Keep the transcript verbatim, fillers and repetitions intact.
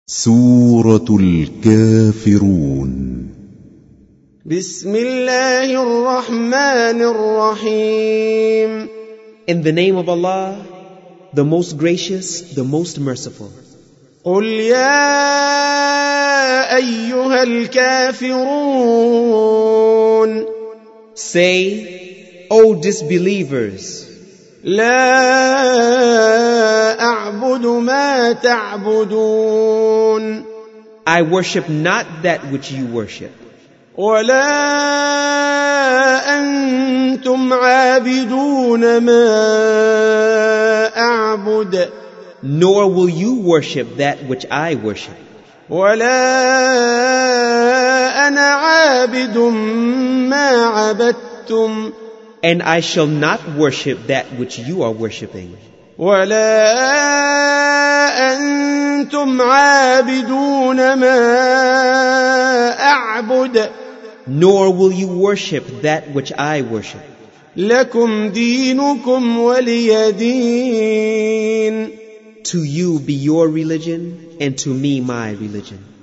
سورة الكافرون. بسم الله الرحمن الرحيم. In the name of Allah, the most gracious, the most merciful. قل يا أيها الكافرون. Say, O disbelievers, لا أعبد ما تعبدون. I worship not that which you worship. ولا أنتم عابدون ما أعبد. Nor will you worship that which I worship. ولا أنا عابد ما عبدتم. And I shall not worship that which you are worshiping. ولا أنتم عابدون ما أعبد. Nor will you worship that which I worship. لكم دينكم ولي دين. To you be your religion, and to me my religion.